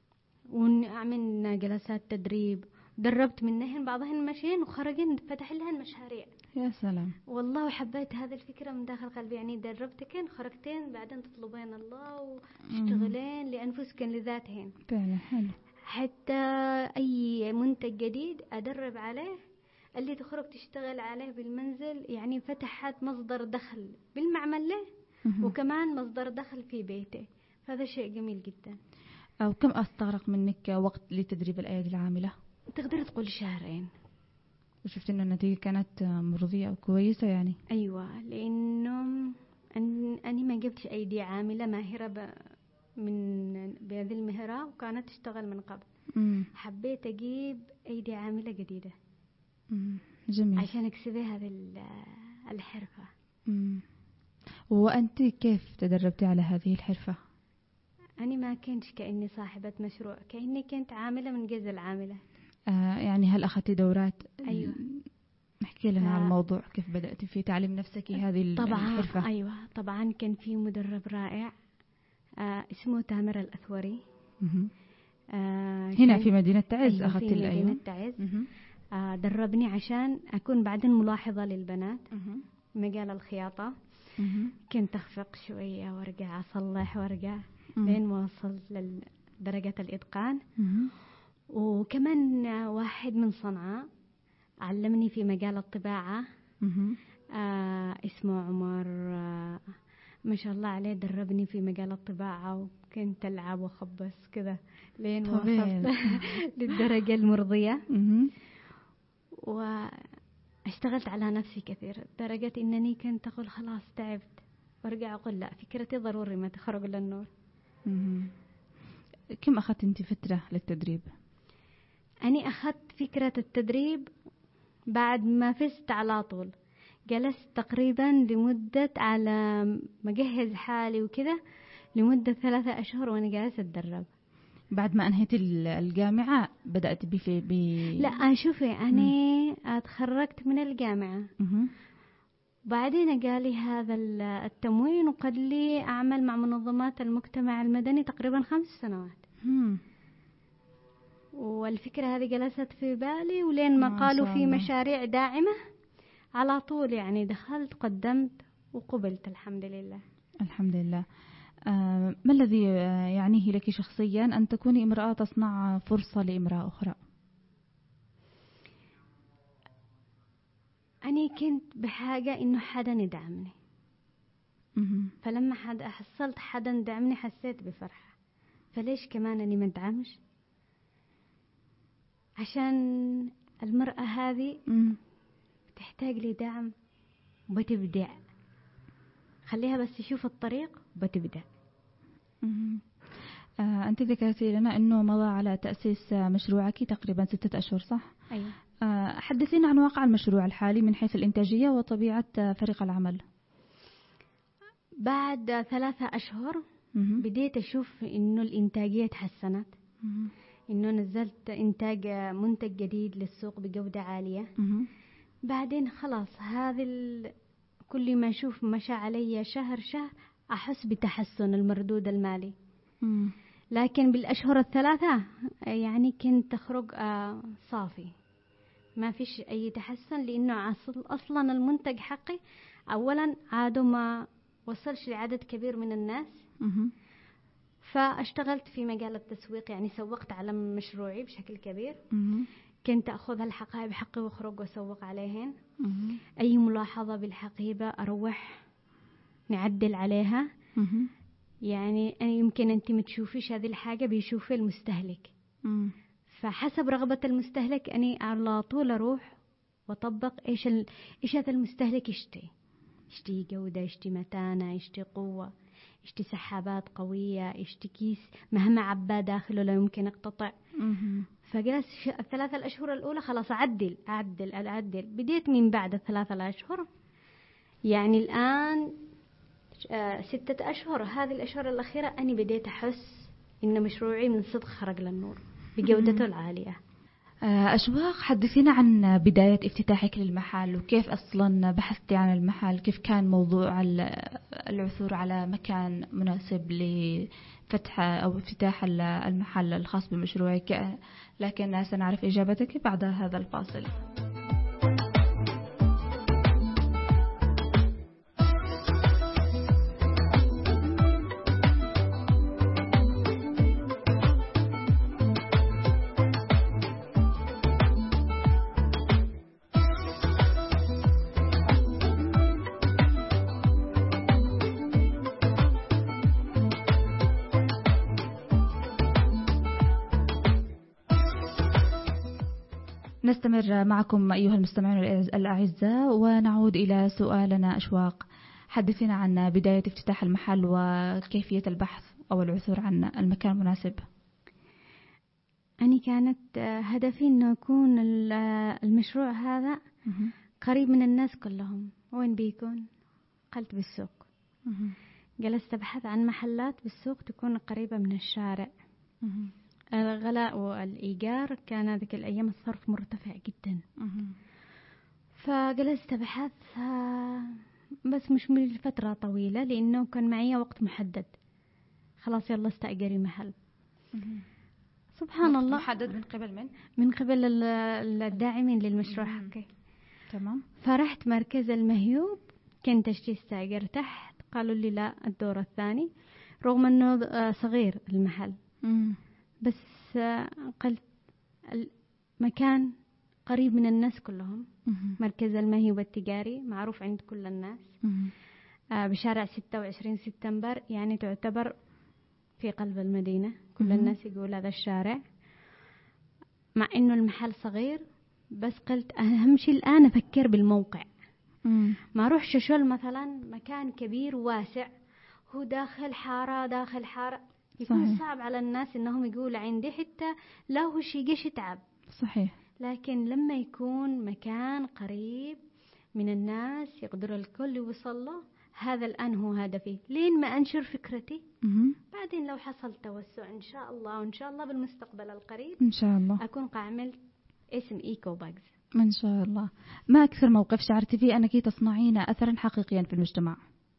ونعمل جلسات تدريب، دربت منهن بعضهن مشين وخرجن فتح لهن مشاريع. يا سلام، والله حبيت هذه الفكرة من داخل قلبي. يعني دربتكن خرجتين بعدين تطلبين الله واشتغلين لأنفسكن لذاتهن. فعلا حلو. حتى أي منتج جديد أدرب عليه، اللي تخرج تشتغل عليه بالمنزل، يعني فتحت مصدر دخل بالمعمل له وكمان مصدر دخل في بيته. فهذا شيء جميل جدا. أو كم أستغرق منك وقت لتدريب الأيادي العاملة؟ تقدر تقول شهرين. وشفت إنه النتيجة كانت مرضية أو كويسة يعني؟ أيوة، لأنه أنا ما جبتش أيدي عاملة ماهرة ب... من بهذه المهرة وكانت تشتغل من قبل. مم. حبيت أجيب أيدي عاملة جديدة. مم. جميل. عشان أكسبي هذه الحرفة. مم. وأنت كيف تدربتي على هذه الحرفة؟ أنا ما كنتش كأني صاحبة مشروع، كأني كنت عاملة من جزء العاملة. آه يعني هل أخذتي دورات؟ أيوة. نحكي لنا آه. عن الموضوع، كيف بدأتي في تعليم نفسك هذه طبعا الحرفة؟ أيوة طبعا كان في مدرب رائع آه اسمه تامر الأثوري. آه هنا في مدينة تعز. أيوة أخذت في مدينة أيوة. تعز. آه دربني عشان أكون بعدين ملاحظة للبنات مجال الخياطة. مه. كنت أخفق شوية وارجع أصلح وارجع لين ما وصلت لدرجة الإتقان. مه. وكمان واحد من صنعاء علمني في مجال الطباعة. آه اسمه عمر، آه ما شاء الله عليه، دربني في مجال الطباعة وكنت ألعب وخبص كذا لين وصلت للدرجة المرضية. واشتغلت على نفسي كثير لدرجة إنني كنت أقول خلاص تعبت وارجع أقول لا، فكرتي ضروري ما تخرج للنور. كم أخذت أنت فترة للتدريب؟ أنا أخذت فكرة التدريب بعد ما فزت على طول، جلست تقريبا لمدة على مجهز حالي وكذا لمدة ثلاثة أشهر وأنا جالسة أتدرب. بعد ما أنهيت الجامعة بدأت بفي بي... لا شوفي أنا تخرجت من الجامعة م- بعدين قالي هذا التموين وقد لي أعمل مع منظمات المجتمع المدني تقريبا خمس سنوات. م- والفكرة هذه جلست في بالي ولين ما, ما قالوا في مشاريع داعمة على طول يعني دخلت قدمت وقبلت الحمد لله. الحمد لله. آه ما الذي يعنيه لك شخصيا أن تكوني امرأة تصنع فرصة لامرأة أخرى؟ أنا كنت بحاجة إنه حدا يدعمني. م- فلما حدا حصلت حدا يدعمني حسيت بفرحة. فليش كمان أني ما ادعمش؟ عشان المرأة هذه م- تحتاج لدعم وبتبدع. خليها بس تشوف الطريق وبتبدأ. آه أنت ذكرتي لنا أنه مضى على تأسيس مشروعك تقريبا ستة أشهر صح؟ أيوة. آه حدثينا عن واقع المشروع الحالي من حيث الإنتاجية وطبيعة فريق العمل. بعد ثلاثة أشهر مه. بديت أشوف أنه الإنتاجية تحسنت. مه. أنه نزلت إنتاج منتج جديد للسوق بجودة عالية. مه. بعدين خلاص هذه كل ما أشوف مشى علي شهر شهر أحس بتحسن المردود المالي. مم. لكن بالأشهر الثلاثة يعني كنت أخرج صافي، ما فيش أي تحسن، لأنه أصلا المنتج حقي أولا عادوا ما وصلش لعدد كبير من الناس. مم. فاشتغلت في مجال التسويق، يعني سوقت على مشروعي بشكل كبير. مم. كنت أخذ الحقائب حقي وأخرج وأسوق عليهن. مم. أي ملاحظة بالحقيبة أروح نعدل عليها. مم. يعني يمكن أنت ما تشوفيش هذه الحاجة، بيشوف المستهلك. مم. فحسب رغبة المستهلك أني على طول أروح وأطبق إيش ال... إيش هذا المستهلك يشتري. يشتري جودة، يشتري متانة، يشتري قوة، يشتري سحابات قوية، يشتري كيس مهما عباه داخله لا يمكن يقتطع. مم. فجلس الثلاثة الأشهر الأولى خلاص أعدل أعدل أعدل. بديت من بعد الثلاثة الأشهر، يعني الآن آه ستة أشهر، هذه الأشهر الأخيرة أنا بديت أحس إن مشروعي من صدق خرج للنور بجودته العالية. أشواق، حدثينا عن بداية افتتاحك للمحل، وكيف أصلا بحثتي عن المحل، كيف كان موضوع العثور على مكان مناسب لفتح أو افتتاح المحل الخاص بمشروعك، لكن سنعرف إجابتك بعد هذا الفاصل. نستمر معكم أيها المستمعون الأعزاء، ونعود إلى سؤالنا. أشواق، حدثينا عن بداية افتتاح المحل وكيفية البحث أو العثور عن المكان المناسب. أنا كانت هدفي أنه يكون المشروع هذا قريب من الناس كلهم. وين بيكون؟ قلت بالسوق. جلست أبحث عن محلات بالسوق تكون قريبة من الشارع. الغلاء والإيجار كان هذيك الأيام الصرف مرتفع جدا. فجلست أبحث بس مش من فترة طويلة، لأنه كان معي وقت محدد. خلاص يلا استأجري محل. سبحان الله. محدد من قبل من؟ من قبل الداعمين للمشروع حقي. تمام. فرحت مركز المهيوب، كنت أشتري استأجر تحت، قالوا لي لا الدور الثاني، رغم أنه صغير المحل. مم. بس قلت المكان قريب من الناس كلهم. مم. مركز المهيوب التجاري معروف عند كل الناس. آه بشارع ستة وعشرين سبتمبر، يعني تعتبر في قلب المدينة. كل مم. الناس يقول هذا الشارع، مع إنه المحل صغير. بس قلت أهم شيء الآن أفكر بالموقع. مم. ما أروح ششول مثلا، مكان كبير واسع، هو داخل حارة داخل حارة، يكون صحيح. صعب على الناس إنهم يقولوا عندي حتى لا هو شيء قش تعب. صحيح. لكن لما يكون مكان قريب من الناس يقدر الكل يوصل له، هذا الآن هو هدفي لين ما أنشر فكرتي. مم. بعدين لو حصل توسع إن شاء الله، وإن شاء الله بالمستقبل القريب إن شاء الله أكون قاعمل اسم إيكو باجز. إن شاء الله. ما أكثر موقف شعرت فيه أنك تصنعين أثرا حقيقيا في المجتمع؟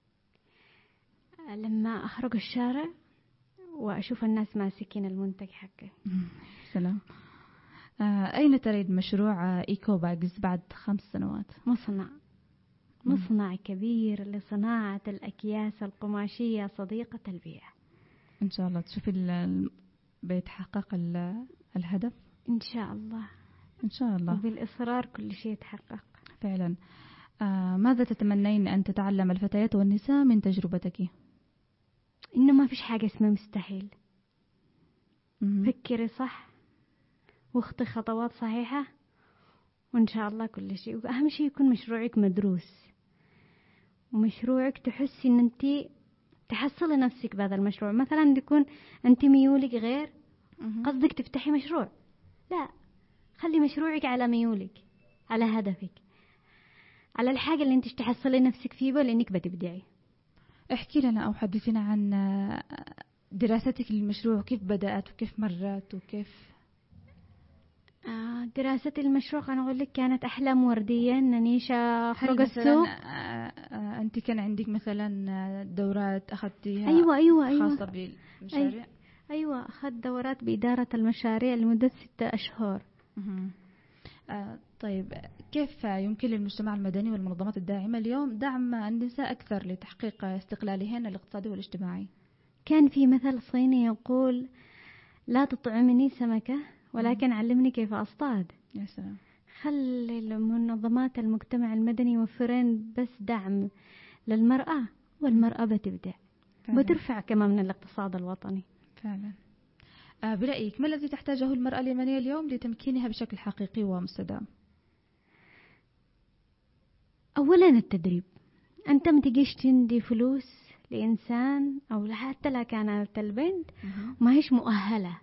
لما أخرج الشارع وأشوف الناس ماسكين المنتج حقي. سلام. آه، أين تريد مشروع إيكو باجز بعد خمس سنوات؟ مصنع مصنع كبير لصناعة الأكياس القماشية صديقة البيئة. إن شاء الله تشوفي بيتحقق الهدف. إن شاء الله. إن شاء الله. وبالإصرار كل شيء يتحقق فعلا. آه، ماذا تتمنين أن تتعلم الفتيات والنساء من تجربتك؟ إنه ما فيش حاجة اسمها مستحيل. مم. فكري صح واخطي خطوات صحيحة، وإن شاء الله كل شيء. وأهم شيء يكون مشروعك مدروس، ومشروعك تحسي إن أنت تحصلي نفسك بهذا المشروع. مثلا يكون أنت ميولك غير قصدك تفتحي مشروع، لا، خلي مشروعك على ميولك، على هدفك، على الحاجة اللي أنت تحصلي نفسك فيه لأنك بتبدعي. احكي لنا أو حدثينا عن دراستك للمشروع، كيف بدأت وكيف مرت وكيف؟ آه دراسة المشروع أنا أقول لك كانت أحلام وردية، أنني أخرج السوق. أنت كان عندك مثلا دورات أخذتيها أيوة أيوة أيوة خاصة بالمشاريع؟ أيوة أخذت دورات بإدارة المشاريع لمدة ستة أشهر. آه طيب، كيف يمكن للمجتمع المدني والمنظمات الداعمة اليوم دعم النساء أكثر لتحقيق استقلالهن الاقتصادي والاجتماعي؟ كان في مثل صيني يقول: لا تطعمني سمكة ولكن علمني كيف أصطاد. يا سلام. خلي المنظمات المجتمع المدني يوفرين بس دعم للمرأة، والمرأة بتبدع بترفع كمان من الاقتصاد الوطني فعلا. آه برأيك ما الذي تحتاجه المرأة اليمنية اليوم لتمكينها بشكل حقيقي ومستدام؟ أولا التدريب. أنت ما تجيش تندي فلوس لإنسان أو حتى لا كانت البنت ما هيش مؤهلة.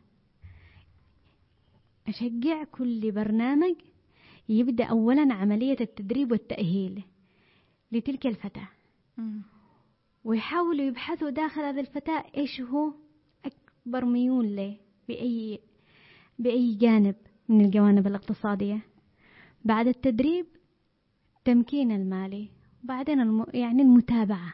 أشجع كل برنامج يبدأ أولا عملية التدريب والتأهيل لتلك الفتاة، ويحاولوا يبحثوا داخل هذا الفتاة إيش هو أكبر ميول له بأي بأي جانب من الجوانب الاقتصادية. بعد التدريب التمكين المالي، وبعدين الم... يعني المتابعة.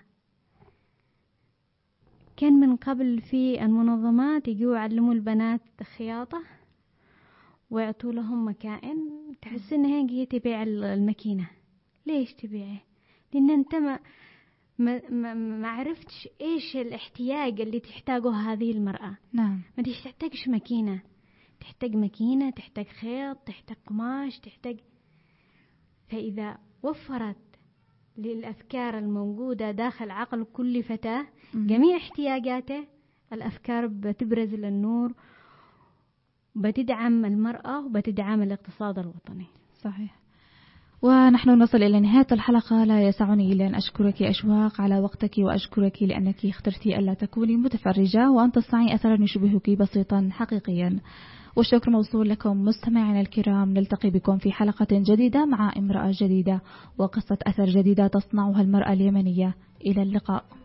كان من قبل في المنظمات يجوا يعلموا البنات الخياطة ويعطوا لهم مكائن، تحس إنها هي تبيع الماكينة. ليش تبيعه؟ لأن أنت ما ما ما, ما عرفتش إيش الاحتياج اللي تحتاجه هذه المرأة. نعم. ما تحتاجش ماكينة، تحتاج ماكينة، تحتاج خيط، تحتاج قماش، تحتاج. فإذا وفرت للأفكار الموجودة داخل عقل كل فتاة جميع احتياجاته، الأفكار بتبرز للنور، بتدعم المرأة وبتدعم الاقتصاد الوطني. صحيح. ونحن نصل إلى نهاية الحلقة. لا يسعني إلا أن أشكرك أشواق على وقتك، وأشكرك لأنك اخترتي ألا تكوني متفرجة وأن تصنعي أثرا يشبهك بسيطا حقيقيا. والشكر موصول لكم مستمعينا الكرام. نلتقي بكم في حلقة جديدة مع امرأة جديدة وقصة أثر جديدة تصنعها المرأة اليمنية. إلى اللقاء.